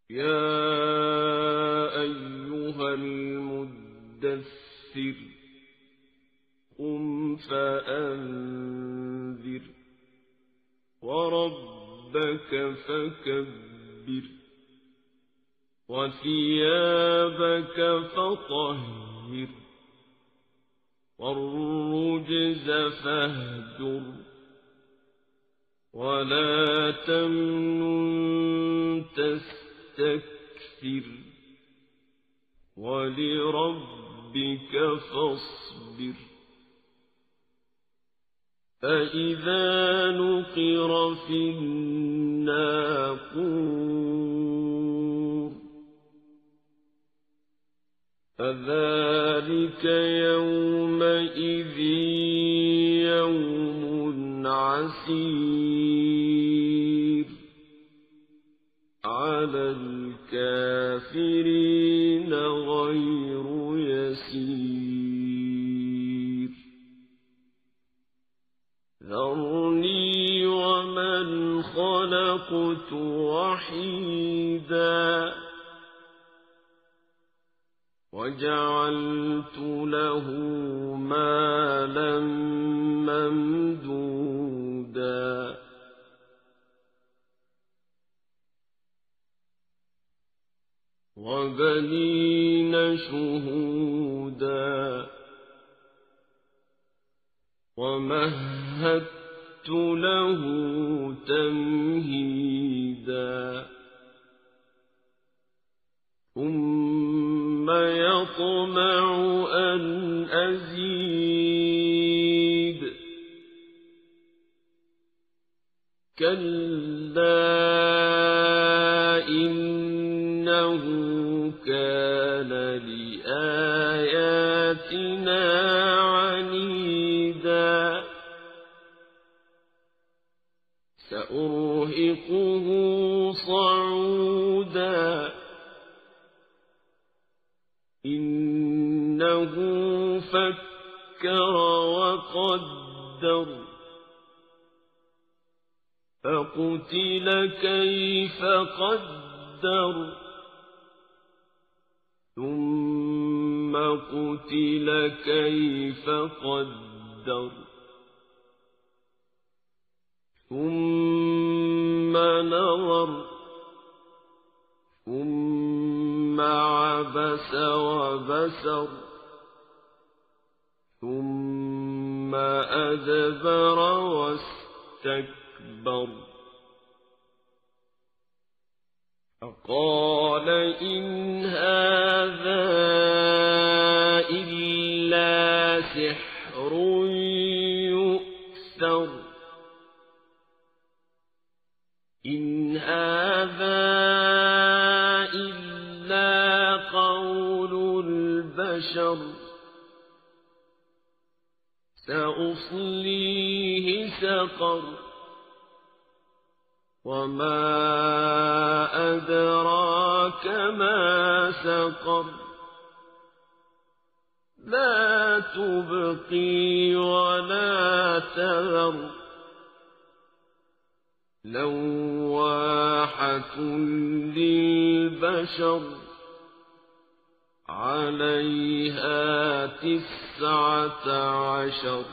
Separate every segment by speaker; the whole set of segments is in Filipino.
Speaker 1: يا أيها المدثر قم فأنذر وربك فكبر وثيابك فطهر والرجز فاهجر ولا تمنن تستكثر ولربك فاصبر فإذا نقر في الناقور فذلك يومئذ يوم عسير على الكافرين غير يسير ذرني ومن خلقت وحيدا وجعلت له مالا ممدودا وبنين شهودا ومهدت له تمهيدا ثم يطمع أن أزيد كلا إنه كان لآياتنا عنيدا سأرهقه صعودا إنه فكر وقدر فقتل كيف قدر ثم قتل كيف قدر ثم نظر ثم عبس وبسر ثم أدبر واستكبر فقال إن هذا إلا سحر يؤثر إن هذا إلا قول البشر سأصليه سقر وما أدراك ما سقر لا تبقي ولا تذر لواحة للبشر عليها 19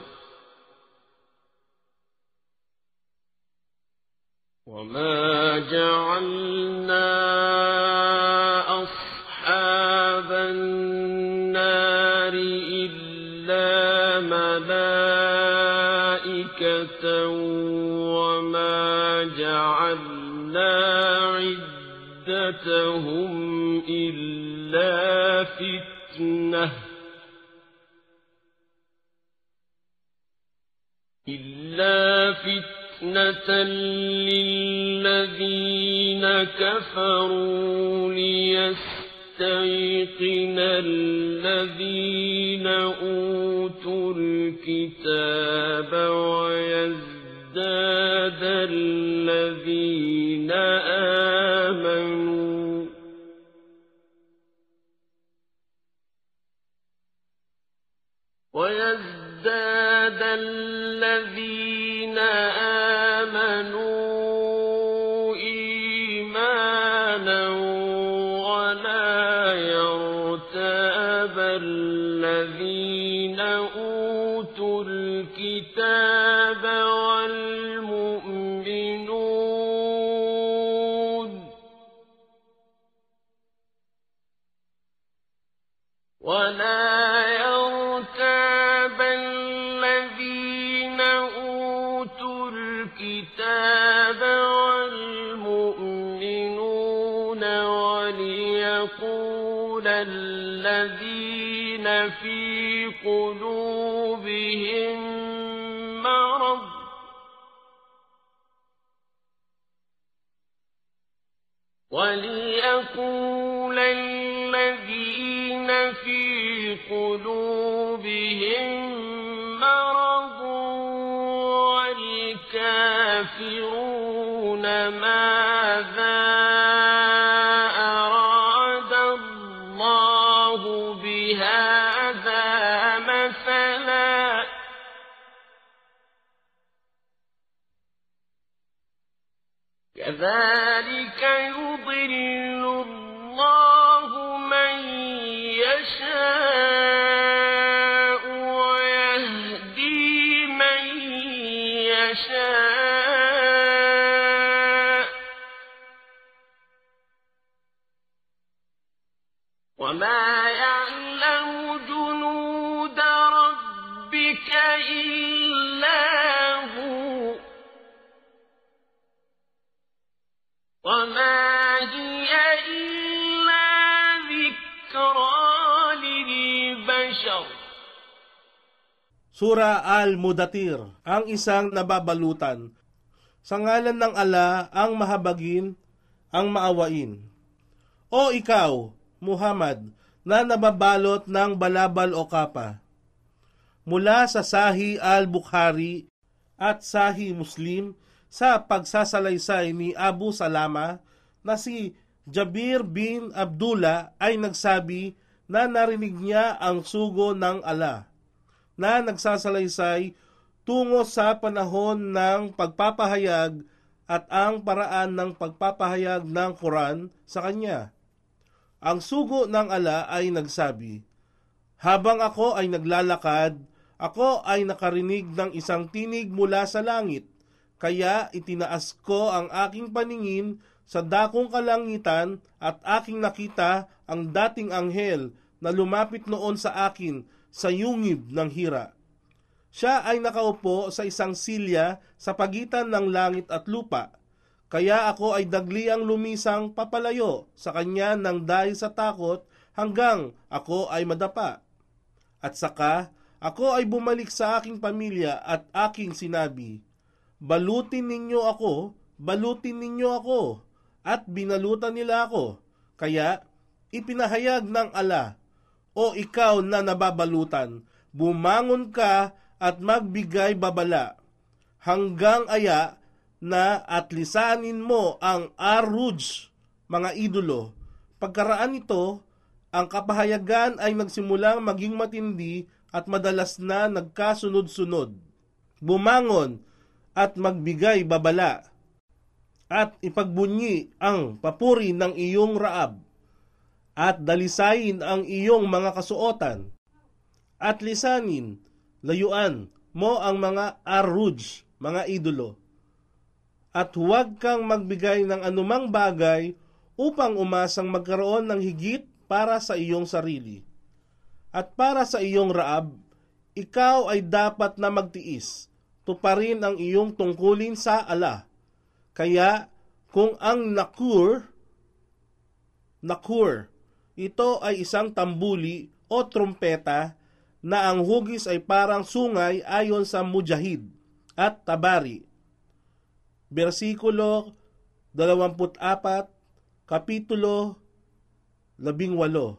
Speaker 1: وما جعلنا أصحاب النار إلا ملائكة وما جعلنا عدتهم إلا فتنة للذين كفروا ليستيقن الذين أوتوا الكتاب ويزداد الذين آمنوا إيمانا الذين أوتوا الكتاب والمؤمنون ولا يرتاب الذين أوتوا الكتاب والمؤمنون وليقول الذين في قلوبهم مرض في قلوبهم مرض والكافرون ماذا أراد الله بهذا مثلا كذلك يضل الله من يشاء ويهدي من يشاء وما يعلم جنود ربك إلا هو وما هي إلا ذكرى للبشر.
Speaker 2: Sura Al-Mudathir, ang isang nababalutan. Sa ngalan ng Allah, ang mahabagin, ang maawain. O ikaw, Muhammad, na nababalot ng balabal o kapa. Mula sa Sahih Al-Bukhari at Sahih Muslim, sa pagsasalaysay ni Abu Salama na si Jabir bin Abdullah ay nagsabi na narinig niya ang sugo ng Allah na nagsasalaysay tungo sa panahon ng pagpapahayag at ang paraan ng pagpapahayag ng Quran sa kanya. Ang sugo ng Allah ay nagsabi, habang ako ay naglalakad, ako ay nakarinig ng isang tinig mula sa langit. Kaya itinaas ko ang aking paningin sa dakong kalangitan at aking nakita ang dating anghel na lumapit noon sa akin sa yungib ng hira. Siya ay nakaupo sa isang silya sa pagitan ng langit at lupa. Kaya ako ay dagliang lumisang papalayo sa kanya ng dahil sa takot hanggang ako ay madapa. At saka ako ay bumalik sa aking pamilya at aking sinabi, balutin ninyo ako, at binalutan nila ako. Kaya, ipinahayag ng Allah, o ikaw na nababalutan, bumangon ka at magbigay babala, hanggang aya na at lisanin mo ang Ar-Ruj, mga idolo. Pagkaraan nito, ang kapahayagan ay nagsimulang maging matindi at madalas na nagkasunod-sunod. Bumangon at magbigay babala, at ipagbunyi ang papuri ng iyong Raab, at dalisayin ang iyong mga kasuotan, at lisanin, layuan mo ang mga Ar-Ruj, mga idolo, at huwag kang magbigay ng anumang bagay upang umasang magkaroon ng higit para sa iyong sarili. At para sa iyong Raab, ikaw ay dapat na magtiis, tuparin ang iyong tungkulin sa Allah. Kaya kung ang nakur, ito ay isang tambuli o trumpeta na ang hugis ay parang sungay ayon sa Mujahid at Tabari. Versikulo 24, Kapitulo 18.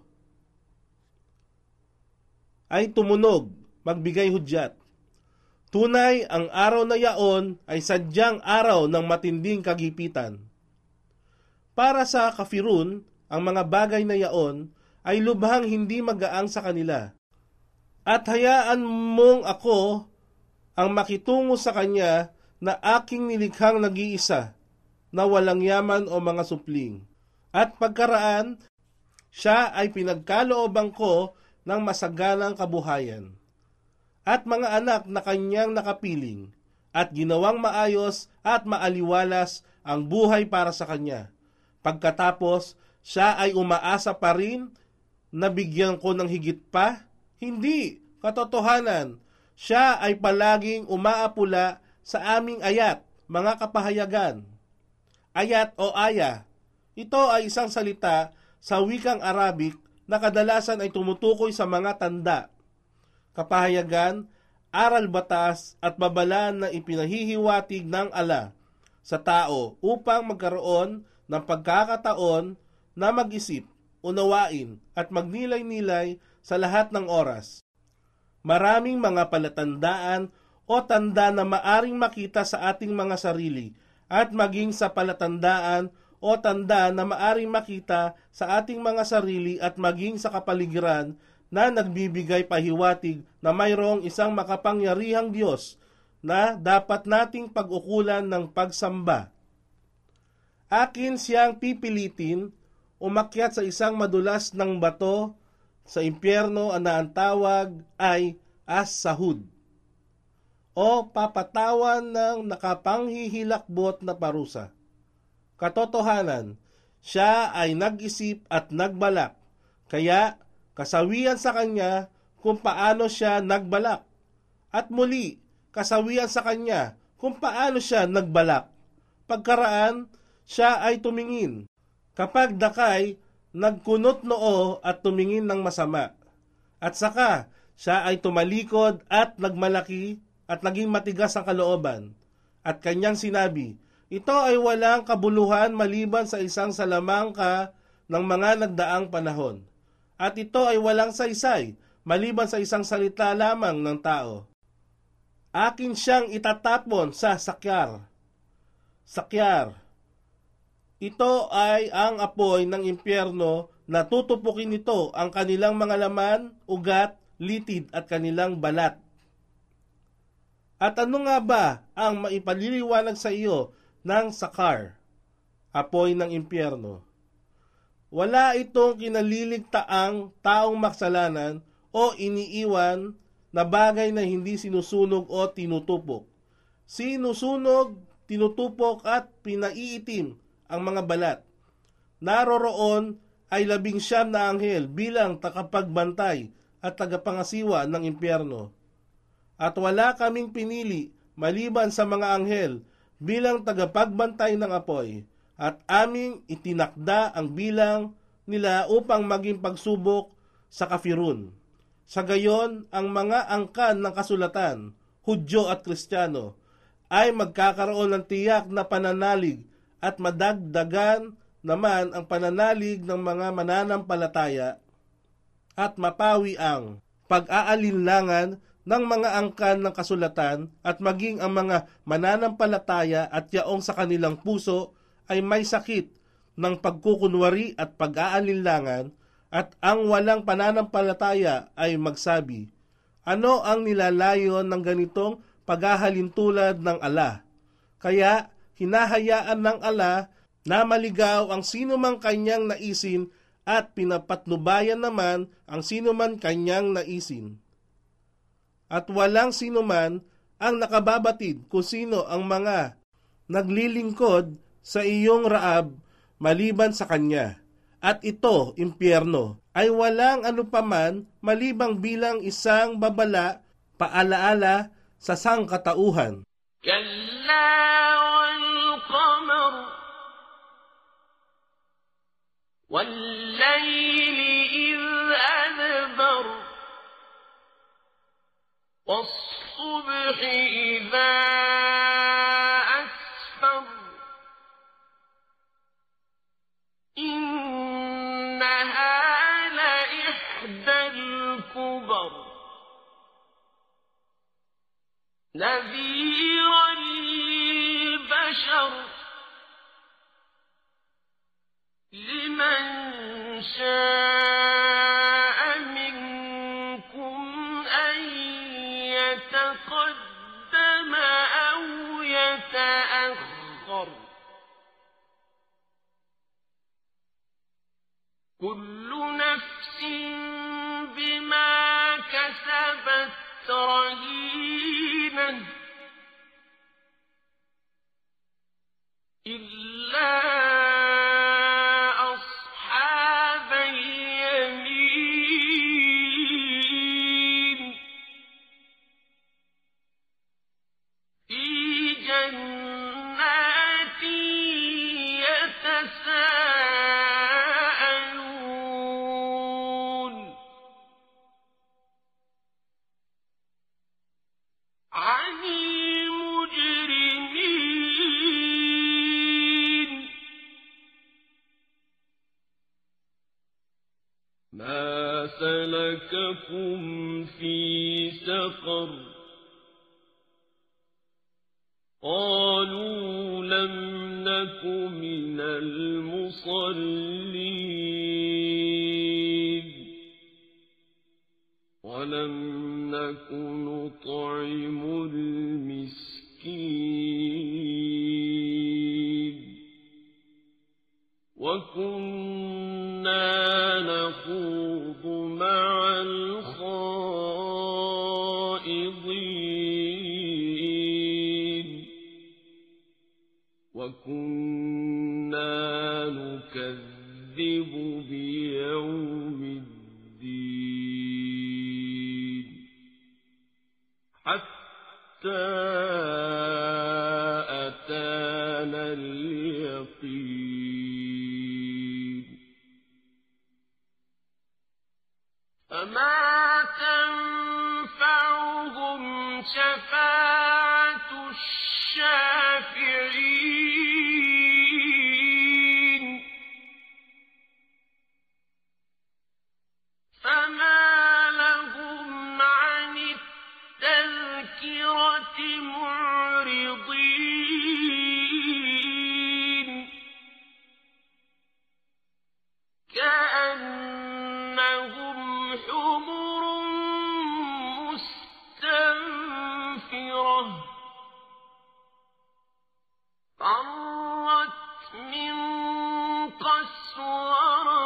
Speaker 2: Ay tumunog, magbigay hudyat. Tunay, ang araw na yaon ay sadyang araw ng matinding kagipitan. Para sa kafirun, ang mga bagay na yaon ay lubhang hindi magaang sa kanila. At hayaan mong ako ang makitungo sa kanya na aking nilikhang nag-iisa, na walang yaman o mga supling. At pagkaraan, siya ay pinagkalooban ko ng masaganang kabuhayan, at mga anak na kanyang nakapiling, at ginawang maayos at maaliwalas ang buhay para sa kanya. Pagkatapos, siya ay umaasa pa rin na bigyan ko ng higit pa? Hindi, katotohanan. Siya ay palaging umaapula sa aming ayat, mga kapahayagan. Ayat o aya. Ito ay isang salita sa wikang Arabic na kadalasan ay tumutukoy sa mga tanda, kapahayagan, aral batas at babala na ipinahihiwatig ng ala sa tao upang magkaroon ng pagkakataon na mag-isip, unawain at magnilay-nilay sa lahat ng oras. Maraming mga palatandaan o tanda na maaring makita sa ating mga sarili at maging sa palatandaan o tanda na maaring makita sa ating mga sarili at maging sa kapaligiran na nagbibigay pahiwatig na mayroong isang makapangyarihang Diyos na dapat nating pag-ukulan ng pagsamba. Akin siyang pipilitin umakyat sa isang madulas ng bato sa impyerno na ang tawag ay as-sahud o papatawan ng nakapanghihilakbot na parusa. Katotohanan, siya ay nag-isip at nagbalak, kaya kasawian sa kanya kung paano siya nagbalak, at muli kasawian sa kanya kung paano siya nagbalak. Pagkaraan, siya ay tumingin. Kapag dakay, nagkunot noo at tumingin ng masama. At saka, siya ay tumalikod at nagmalaki at naging matigas ang kalooban. At kanyang sinabi, ito ay walang kabuluhan maliban sa isang salamangka ng mga nagdaang panahon. At ito ay walang saysay maliban sa isang salita lamang ng tao. Akin siyang itatapon sa sakyar. Sakyar. Ito ay ang apoy ng impyerno na tutupukin nito ang kanilang mga laman, ugat, litid at kanilang balat. At ano nga ba ang maipaliliwanag sa iyo ng sakar, apoy ng impyerno? Wala itong kinaliligtaang taong maksalanan o iniiwan na bagay na hindi sinusunog o tinutupok. Sinusunog, tinutupok at pinaiitim ang mga balat. Naroroon ay 19 na anghel bilang tagapagbantay at tagapangasiwa ng impyerno. At wala kaming pinili maliban sa mga anghel bilang tagapagbantay ng apoy, at aming itinakda ang bilang nila upang maging pagsubok sa kafirun. Sa gayon, ang mga angkan ng kasulatan, Hudyo at Kristiyano, ay magkakaroon ng tiyak na pananalig at madagdagan naman ang pananalig ng mga mananampalataya at mapawi ang pag-aalinlangan ng mga angkan ng kasulatan at maging ang mga mananampalataya at yaong sa kanilang puso ay may sakit ng pagkukunwari at pag-aalinlangan, at ang walang pananampalataya ay magsabi, ano ang nilalayon ng ganitong paghahalintulad ng ala? Kaya hinahayaan ng ala na maligaw ang sinumang kanyang naisin at pinapatnubayan naman ang sinuman kanyang naisin. At walang sinuman ang nakababatid kung sino ang mga naglilingkod sa iyong Raab maliban sa kanya. At ito, impyerno, ay walang anupaman malibang bilang isang babala, paalaala sa sangkatauhan.
Speaker 1: كلا والقمر والليل إذ أدبر والصبح إذا أسفر إنها لإحدى الكبر نذيرا للبشر لمن شاء منكم أن يتقدم أو يتأخر كل نفس بما رهينة إلا أصحاب اليمين في جنات يتساءلون عن المجرمين ما سلككم في سقر قالوا لم نك من المصلين ولم نك نطعم المسكين وكنا نخوض مع الخائضين وكنا نكذب بيوم الدين حتى أتانا اليقين فما تنفعهم شفاعة الشافعين فما لهم عن التذكرة معرضين كأنهم حمر مستنفرة فرت من قسورة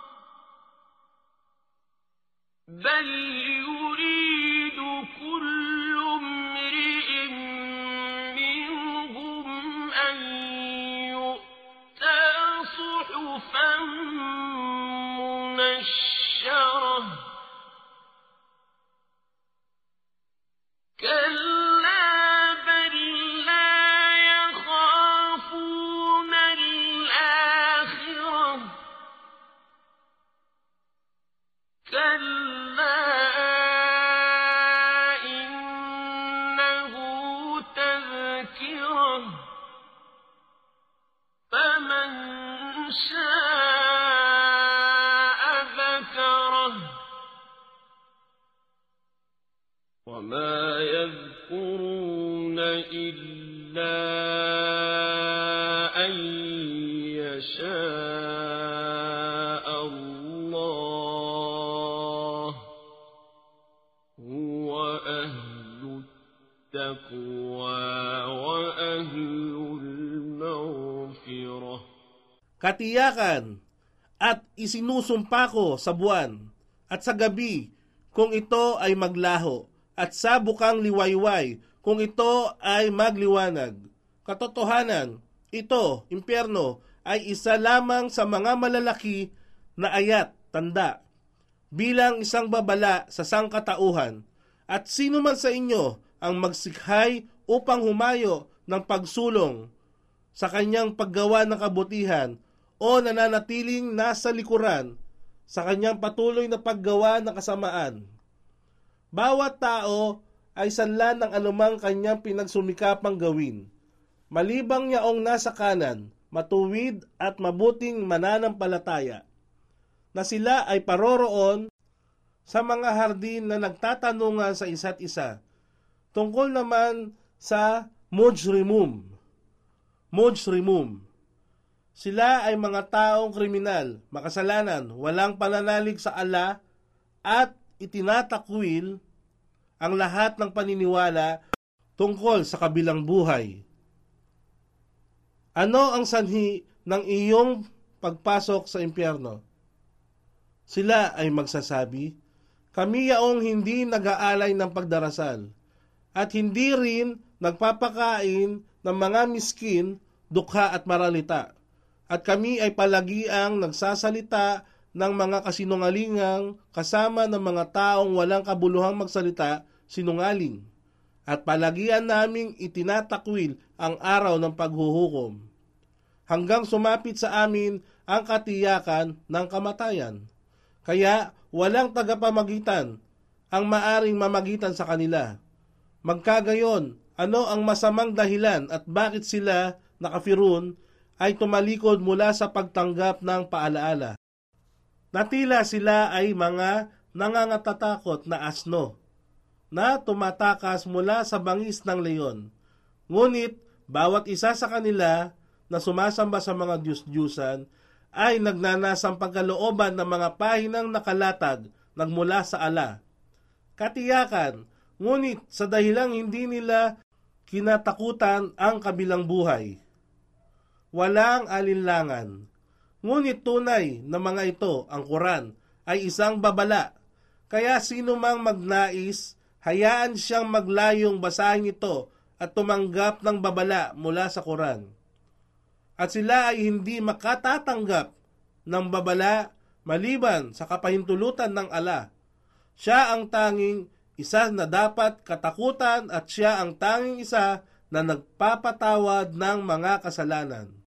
Speaker 1: بل يريد كل امرئ منهم أن يؤتى صحفا منشرة كلا بل لا يخافون الآخرة كلا إنه تذكرة فمن شاء ذكره وما يذكرون إلا أن يشاء الله هو أهل التقوى وأهل المغفرة.
Speaker 2: Katiyakan at isinusumpa ko sa buwan at sa gabi kung ito ay maglaho at sa bukang liwayway kung ito ay magliwanag. Katotohanan, ito, impyerno, ay isa lamang sa mga malalaki na ayat, tanda, bilang isang babala sa sangkatauhan. At sino man sa inyo ang magsikhay upang humayo ng pagsulong sa kanyang paggawa ng kabutihan o nananatiling nasa likuran sa kanyang patuloy na paggawa ng kasamaan. Bawat tao ay sanlan ng anumang kanyang pinagsumikapang gawin, malibang yaong nasa kanan, matuwid at mabuting mananampalataya, na sila ay paroroon sa mga hardin na nagtatanungan sa isa't isa. Tungkol naman sa mujrimum. Sila ay mga taong kriminal, makasalanan, walang pananalig sa Allah at itinatakwil ang lahat ng paniniwala tungkol sa kabilang buhay. Ano ang sanhi ng iyong pagpasok sa impyerno? Sila ay magsasabi, Kami yaong hindi nag-aalay ng pagdarasal at hindi rin nagpapakain ng mga miskin, dukha at maralita. At kami ay palagiang nagsasalita ng mga kasinungalingang kasama ng mga taong walang kabuluhang magsalita, sinungaling. At palagian naming itinatakwil ang araw ng paghuhukom, hanggang sumapit sa amin ang katiyakan ng kamatayan. Kaya walang tagapamagitan ang maaring mamagitan sa kanila. Magkagayon, ano ang masamang dahilan at bakit sila nakafirun ay tumalikod mula sa pagtanggap ng paalaala? Natila sila ay mga nangangatatakot na asno na tumatakas mula sa bangis ng leon. Ngunit bawat isa sa kanila na sumasamba sa mga Diyos-Diyusan ay nagnanasang pagkalooban ng mga pahinang nakalatag nagmula sa ala. Katiyakan, ngunit sa dahilang hindi nila kinatakutan ang kabilang buhay. Walang alinlangan. Ngunit tunay na mga ito, ang Quran, ay isang babala. Kaya sino mang magnais, hayaan siyang maglayong basahin ito at tumanggap ng babala mula sa Quran. At sila ay hindi makatatanggap ng babala maliban sa kapahintulutan ng ala. Siya ang tanging isa na dapat katakutan at siya ang tanging isa na nagpapatawad ng mga kasalanan.